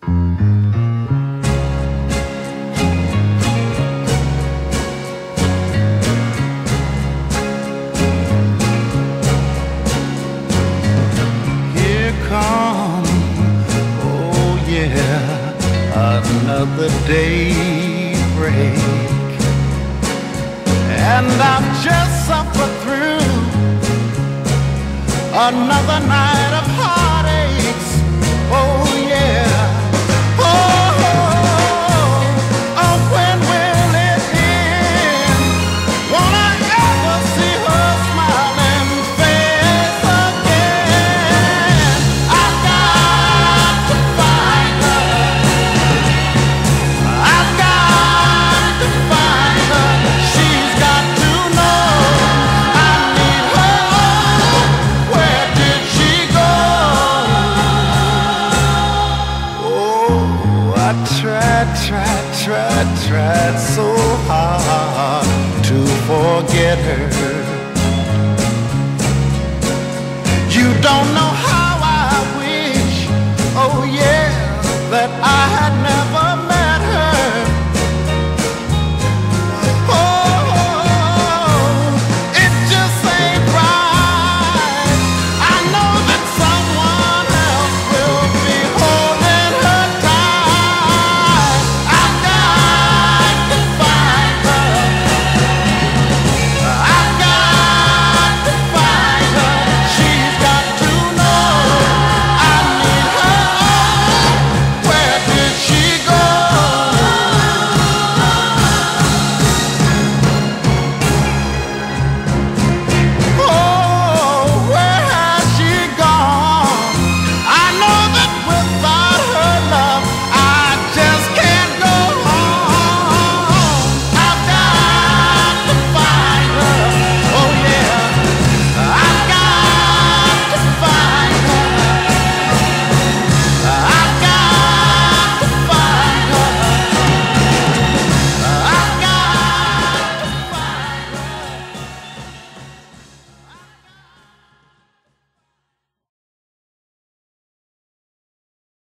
Here come, oh yeah, another daybreak, and I've just suffered through another night of heartaches. Oh yeah. Oh, oh, when will it end? Won't I ever see her smiling face again? I've got to find her. I've got to find her. She's got to know I need her. Where did she go? Oh, I tried so hard to forget her. You don't know how